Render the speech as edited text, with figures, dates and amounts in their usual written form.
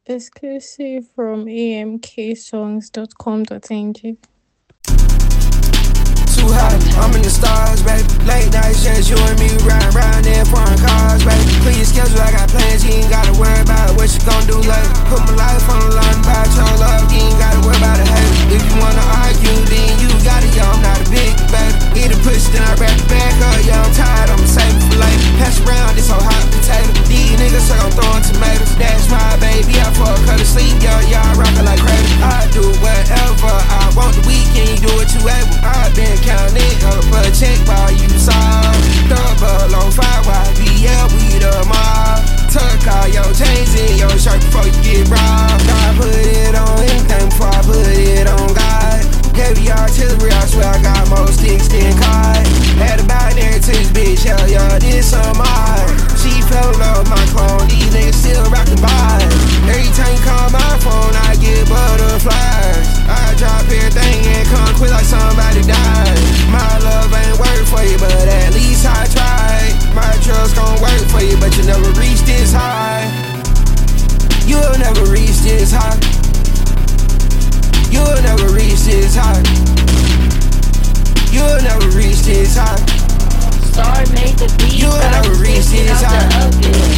Exclusive from amksongs.com.ng. Too hot, I'm in the stars, baby. Late nights, just you and me riding round in foreign cars, baby. Please schedule, I got plans, you ain't gotta worry about what you gon' do later. Put my life on the line, about your love, you ain't gotta worry about a hater. If you wanna argue, then you got it, yo, I'm not a big baby. Eat a push, then I wrap it back up, yo, I'm tired, I'ma save it for later. Pass around this whole hot potato. These niggas say I'm throwing tomatoes. That's my baby, I fuck her to sleep, yo, yeah, I rock her like crazy. I do whatever I want the weekend, you do what you able. I've been counting it up for a check while you saw. Double on 5 YBL, we the mob. Tuck all your chains in your shirt before you get robbed. I put it on anything before I put it on God. Heavy artillery, I swear I got more sticks than cod. Had a binary to this bitch, hell yeah, this some odd. She fell in love with my clone, these niggas still rockin' vibes. Every time you call my phone, I get butterflies. I drop everything and come quick like somebody died. My love ain't work for you, but at least I tried. My trust gon' work for you, but you never reach this high. You'll never reach this high. You'll never reach this high. You'll never reach this high. Star made the beat, You'll never reach this high.